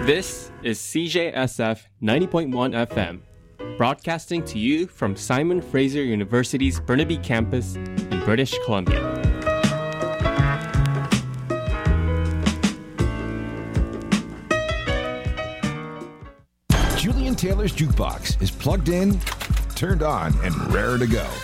This is CJSF 90.1 FM, broadcasting to you from Simon Fraser University's Burnaby campus in British Columbia. Julian Taylor's Jukebox is plugged in, turned on, and raring to go.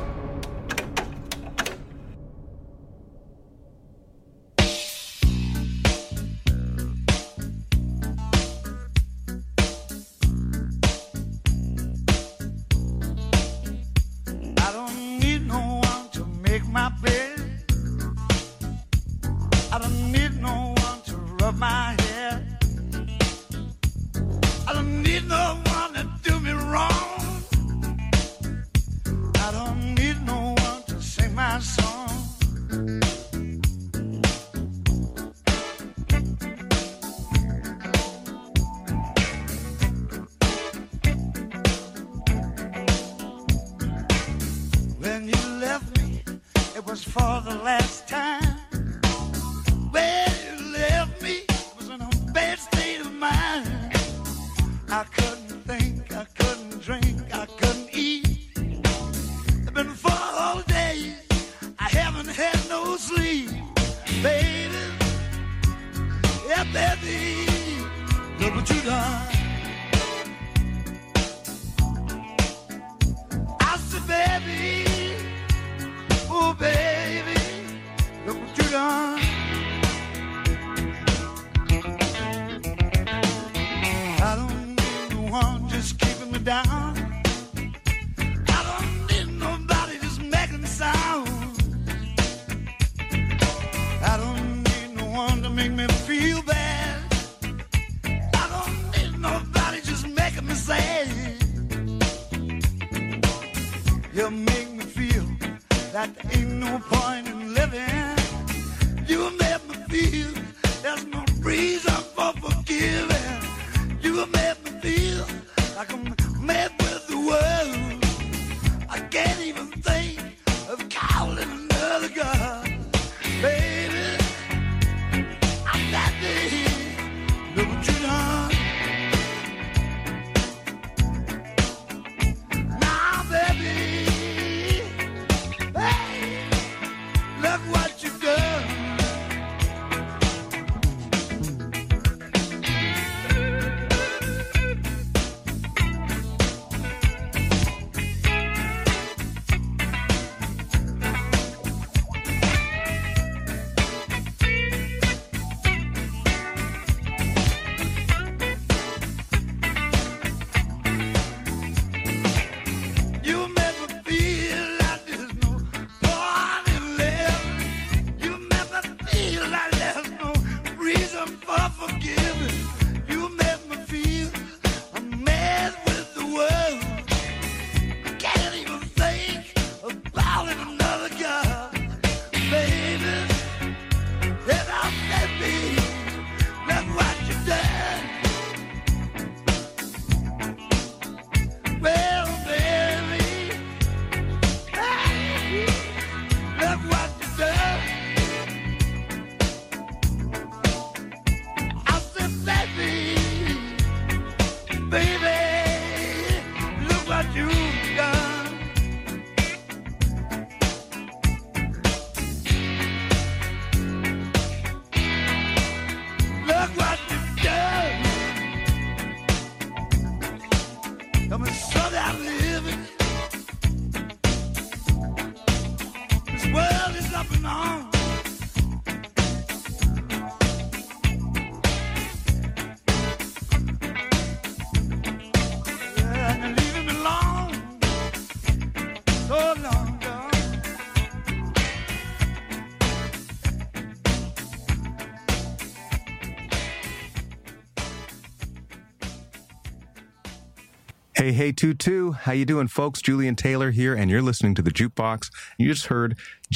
Hey, 2-2. How you doing, folks? Julian Taylor here, and you're listening to The Jukebox. You just heard Joe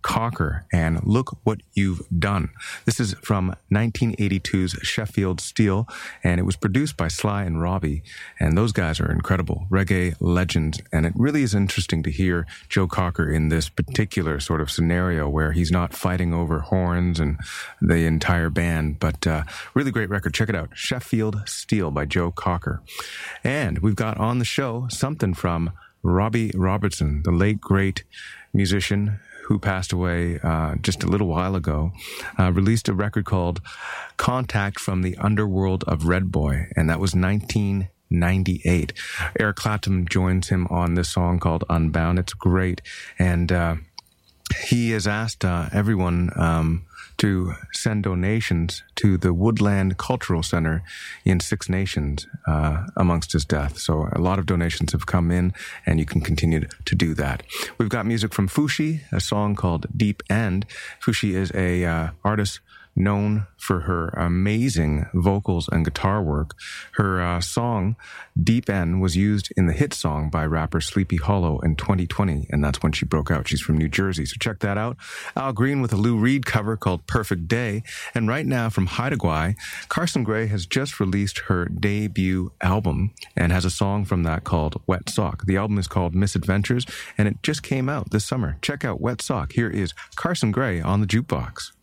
Cocker and Look What You've Done. This is from 1982's Sheffield Steel, and it was produced by Sly and Robbie, and those guys are incredible reggae legends, and it really is interesting to hear Joe Cocker in this particular sort of scenario where he's not fighting over horns and the entire band, but really great record. Check it out, Sheffield Steel by Joe Cocker. And we've got on the show something from Robbie Robertson, the late great musician who passed away just a little while ago, released a record called Contact from the Underworld of Red Boy, and that was 1998. Eric Clapton joins him on this song called Unbound. It's great, and he has asked everyone to send donations to the Woodland Cultural Center in Six Nations amongst his death. So a lot of donations have come in, and you can continue to do that. We've got music from Fushi, a song called Deep End. Fushi is a artist known for her amazing vocals and guitar work. Her song, Deep End, was used in the hit song by rapper Sleepy Hollow in 2020, and that's when she broke out. She's from New Jersey, so check that out. Al Green with a Lou Reed cover called Perfect Day. And right now from Haida Gwaii, Carson Gray has just released her debut album and has a song from that called Wet Sock. The album is called Misadventures, and it just came out this summer. Check out Wet Sock. Here is Carson Gray on the Jukebox.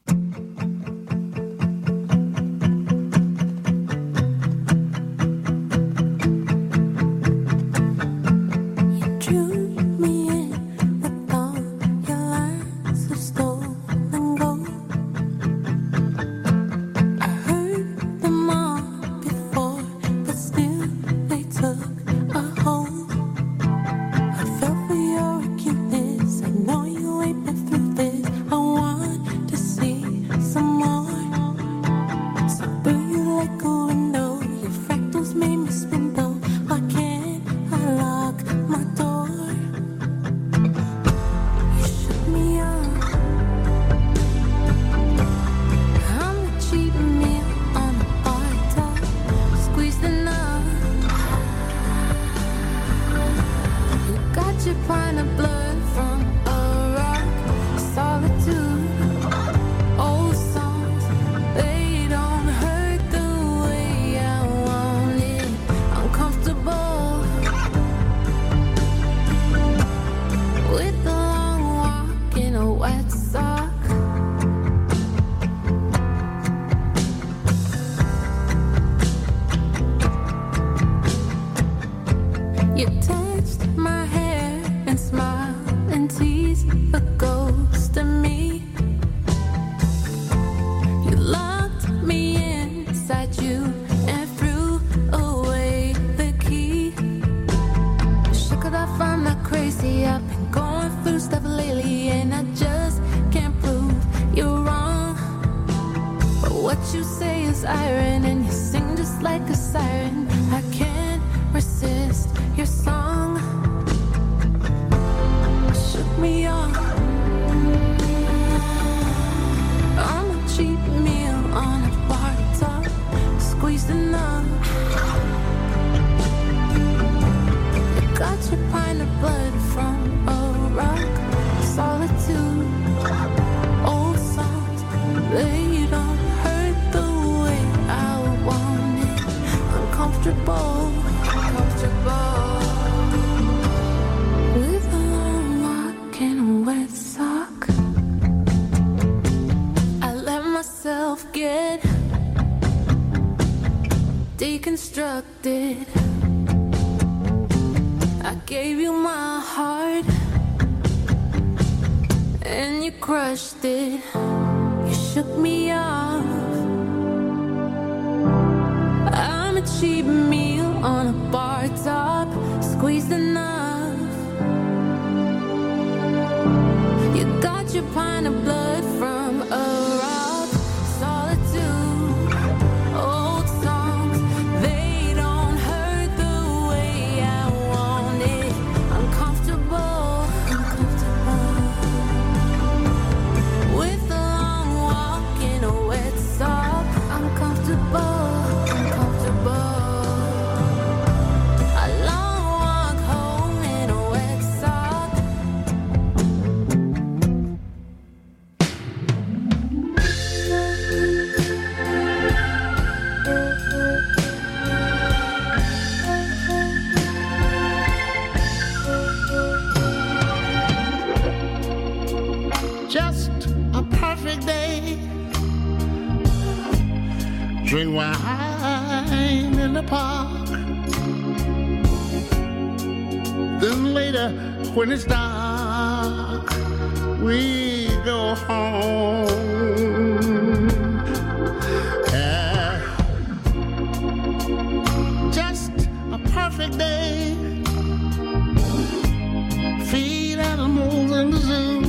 Deconstructed. I gave you my heart and you crushed it. You shook me off. I'm a cheap meal on a bar top, squeezed enough. You got your pint of blood from a rock, solitude, old songs. They don't hurt the way I want it. Uncomfortable, with a long walk in a wet sock. Uncomfortable. A long walk home. drink wine in the park. Then later, when it's dark, we go home. Just a perfect day. Feed animals in the zoo.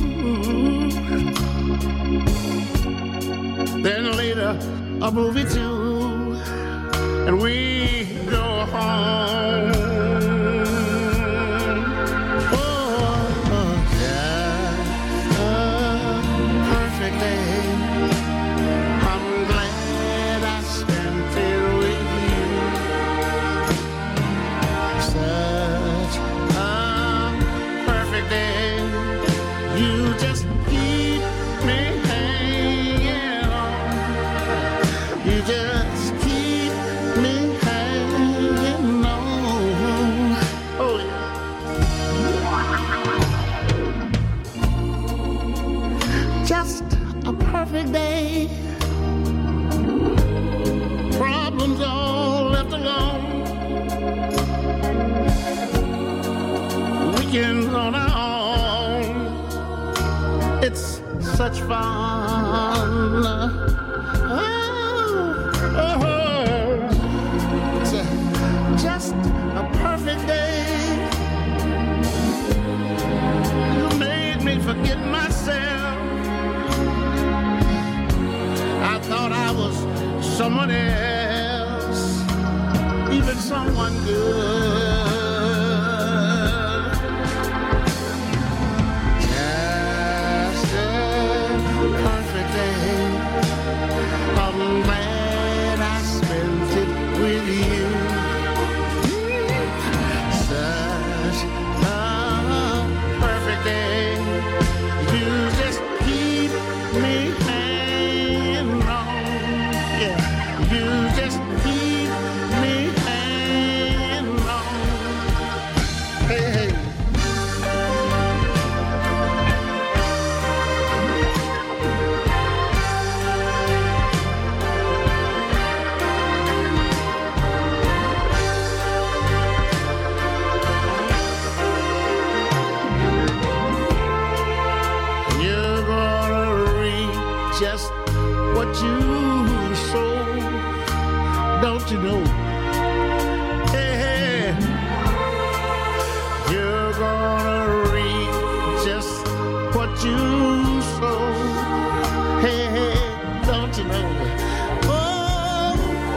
Then later, a movie too, and we go home. Perfect day. Problems all left alone. Weekends on our own. It's such fun. It's just a perfect day. You made me forget myself. Thought I was someone else, even someone good. Just a perfect day. I'm glad I spent it with you. Such a perfect day. You just keep me hanging on. You just keep me hanging on. Hey, hey. You're gonna read just what you sow. Don't you know? Hey, hey, you're gonna reap just what you sow. Hey, hey, don't you know? Oh,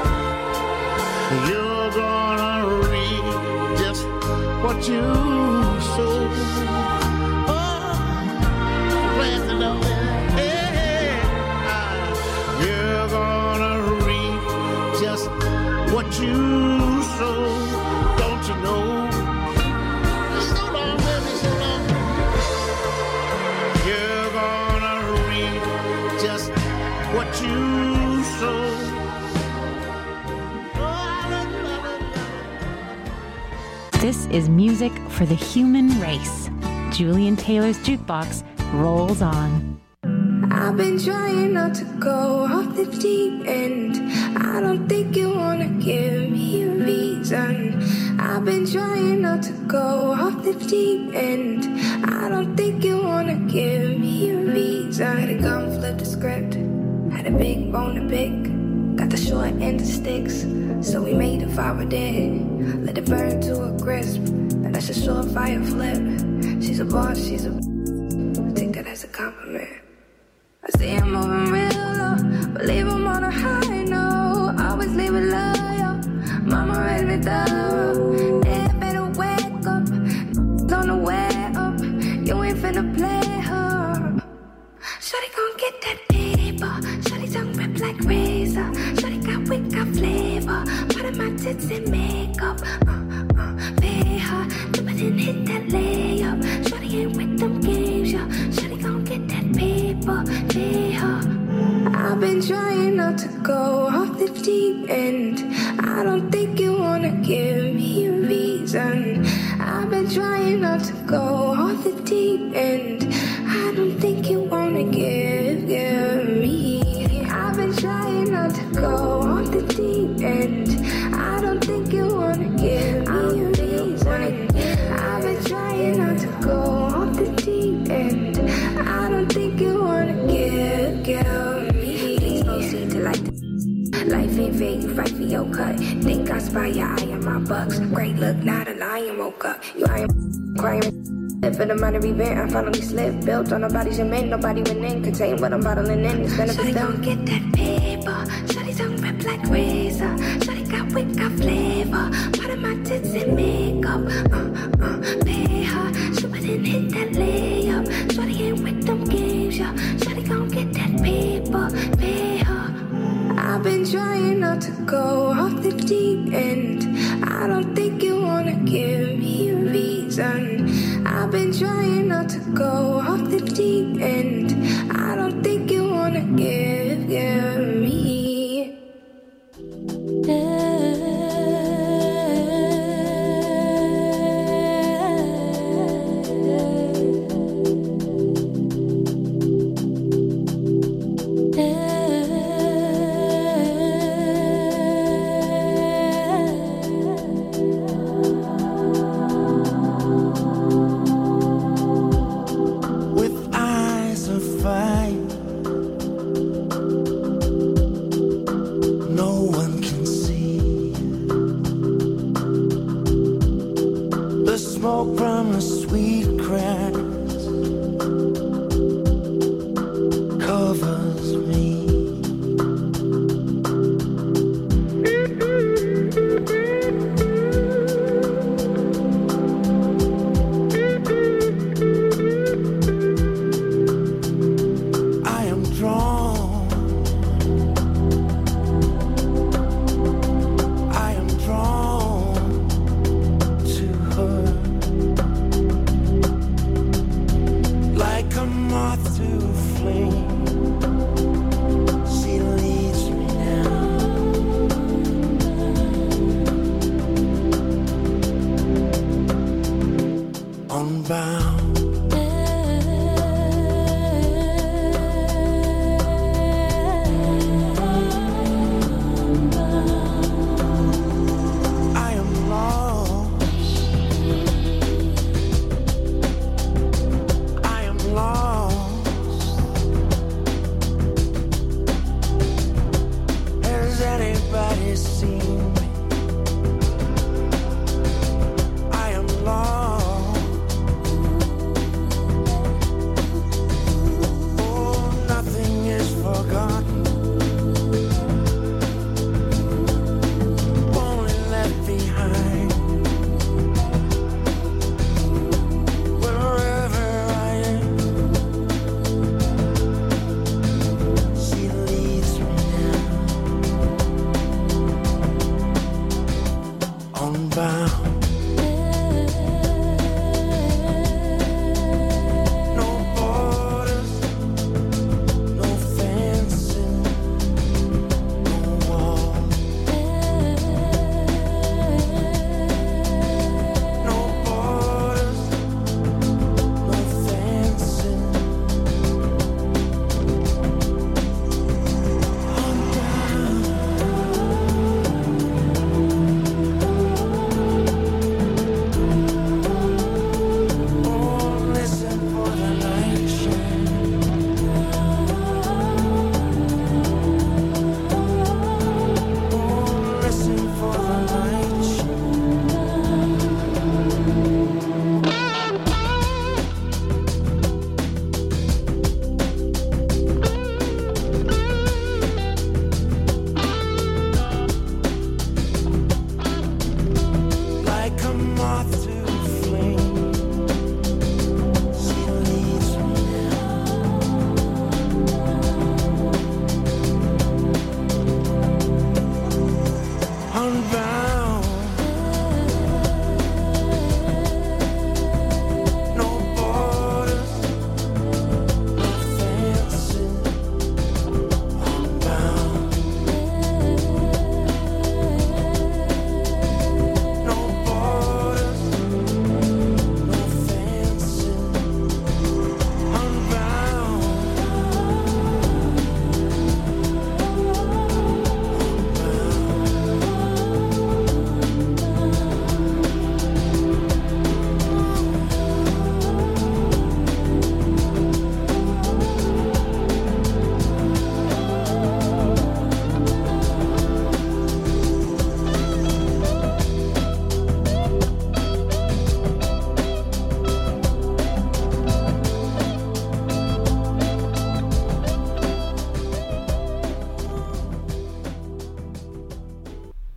you're gonna reap just what you sow. Oh, glad to know it. Hey, hey, you're gonna reap just what you sow, don't you know? So long, baby, so long. You're gonna reap just what you sow. This is music for the human race. Julian Taylor's Jukebox rolls on. I've been trying not to go off the deep end. I don't think you wanna give me a reason. I've been trying not to go off the deep end. I don't think you wanna give me a reason. Had a gun, flip the script. Had a big bone to pick. Got the short end of sticks, so we made a fire dead. Let it burn to a crisp. Now that's a short fire flip. She's a boss, she's a... I take that as a compliment. I see him moving real low, but leave him on a high note. Always leave it loyal. Mama raised me thorough. Yeah, better wake up. On the way up, you ain't finna play her. Shawty gon' get that paper. Shawty tongue rip like razor. Shawty got wit, got flavor. Part of my tits and makeup. Pay her, dip it and hit that layup. Shawty ain't with them games, yeah. Shawty gon' get that paper, pay her. I've been trying not to go off the deep end. I don't think you wanna give me a reason. I've been trying not to go off the deep end. I don't think you wanna give me. I've been trying not to go off the like life ain't fair, you fight for your cut. Think I spy your eye on my bucks. Great look, not a lion woke up. You I am crying. For the money event, I finally slipped. Built on nobody's cement, nobody went in. Contain what I'm bottling in. It's gonna be done. Get that paper. Shawty tongue rip like razor. Shawty got wit, got flavor. Part of my tits and makeup. Pay her. She went and hit that layup. Shawty ain't with them games, yeah. Shawty gon' get that paper. Pay her. I've been trying not to go off the deep end. I don't think you wanna give me a reason. I've been trying not to go off the deep end. I don't think you wanna give me. With eyes of fire,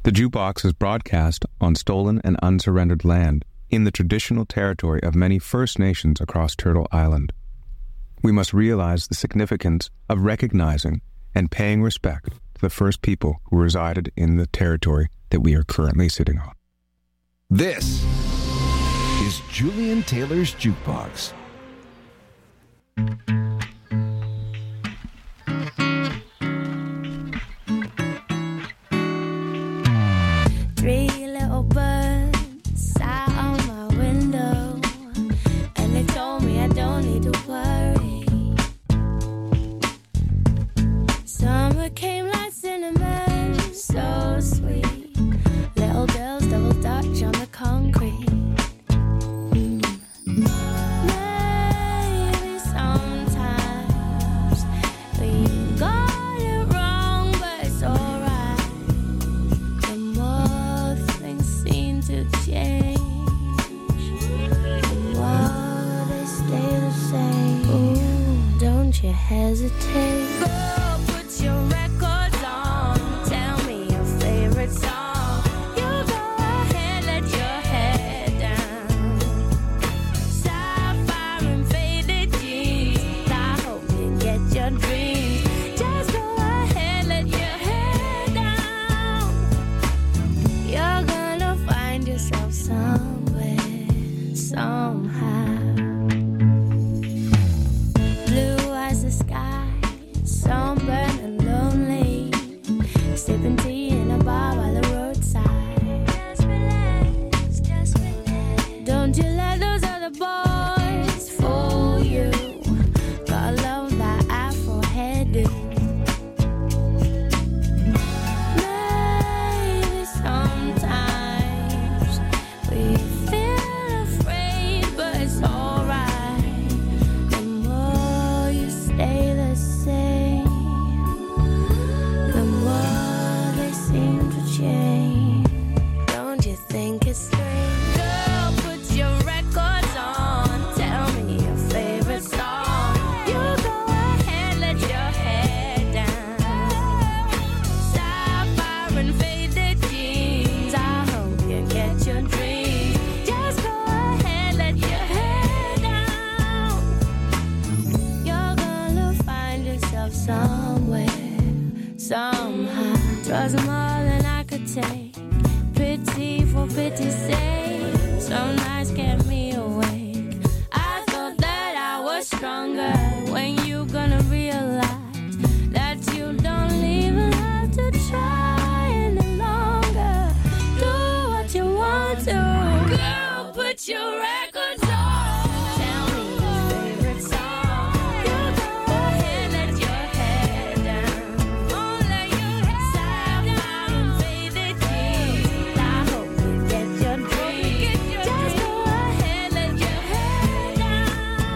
The Jukebox is broadcast on stolen and unsurrendered land in the traditional territory of many First Nations across Turtle Island. We must realize the significance of recognizing and paying respect to the first people who resided in the territory that we are currently sitting on. This is Julian Taylor's Jukebox. Three little birds sat on my window, and they told me I don't need to worry. Summer came like cinnamon, so sweet. Little girls double dutch on the concrete. Maybe sometimes we got it wrong, but it's alright. The more things seem to change, the more they stay the same. Ooh, don't you hesitate. Go put your records on. Tell me your favorite song. You go ahead, let your head down. Sapphire and faded jeans. I hope you get your dreams. Just go ahead, let your head down. You're gonna find yourself somewhere, somehow. Blue as the sky, sunburned and lonely, sipping tea in a bar by the roadside. Just relax, just relax. Don't you let those other boys fool you. Gotta love that afro hairdo. Maybe sometimes we feel afraid, but it's alright. The more you stay the same, the more they seem to change. Don't you think it's strange? Girl, put your records on. Tell me your favorite song. You go ahead, let your head down. Sapphire and faded jeans. I hope you get your dreams. Just go ahead, let your head down. You're gonna find yourself somewhere, somehow. 'Twas more than I could take. Pity for pity's sake. Some nights kept me awake. I thought that I was stronger. When you gonna realize that you don't even have to try any longer? Do what you want to. Girl, put your records on. Tell me your favorite song. You go ahead, let your head down. Oh, let your head down. And faded jeans. I hope you get your dreams. Just go ahead, let your head down.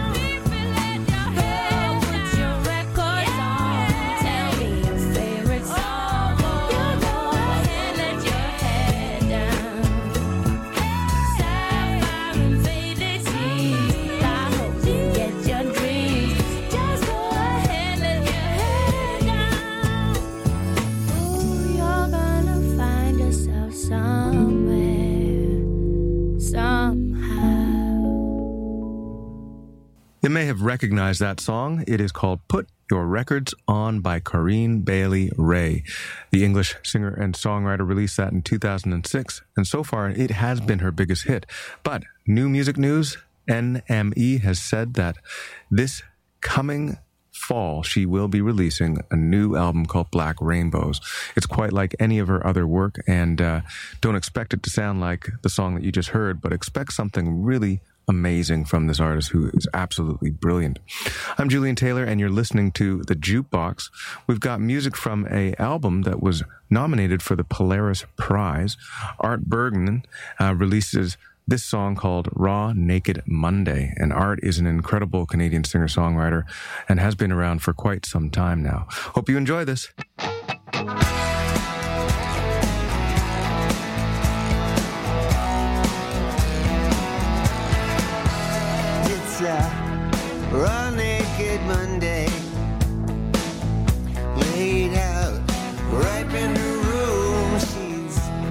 Girl, put your records on. Tell me your favorite song. You go ahead, let your head down. Sapphire and faded jeans. I hope you get your dreams. Just go ahead, let your head down. Ooh, you're gonna find yourself somewhere, somehow. You may have recognized that song. It is called Put Your Records On by Corinne Bailey Rae. The English singer and songwriter released that in 2006, and so far it has been her biggest hit. But new music news, NME has said that this coming fall, she will be releasing a new album called Black Rainbows. It's quite like any of her other work, and don't expect it to sound like the song that you just heard, but expect something really amazing from this artist who is absolutely brilliant. I'm Julian Taylor, and you're listening to The Jukebox. We've got music from an album that was nominated for the Polaris Prize. Art Bergman releases this song called Raw Naked Monday. And Art is an incredible Canadian singer-songwriter and has been around for quite some time now. Hope you enjoy this. It's a raw naked Monday, laid out right in her room. She's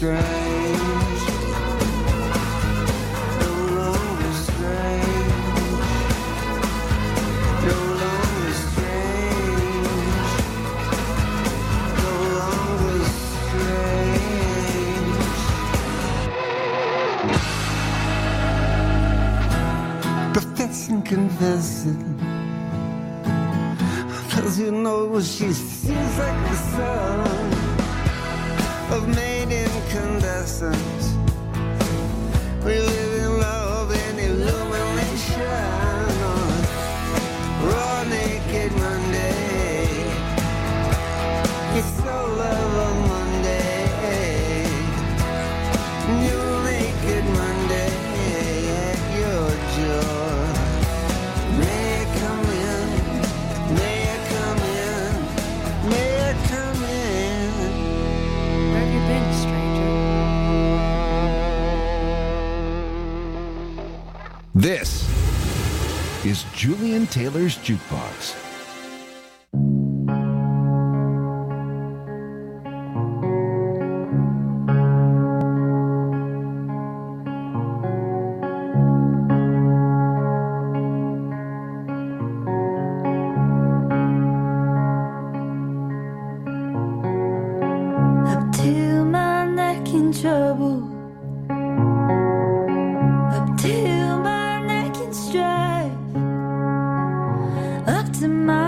strange. No longer strange. No longer strange. No longer strange. Professing, confessing. Cause you know she seems like the sun of made incandescence. We live in love and illumination on raw naked Monday. It's so love on Monday. New naked Monday at your door. May I come in? May I come in? May I come in? Where have you been, stranger? This is Julian Taylor's Jukebox. Up to my neck in trouble, up to my neck in strife, up to my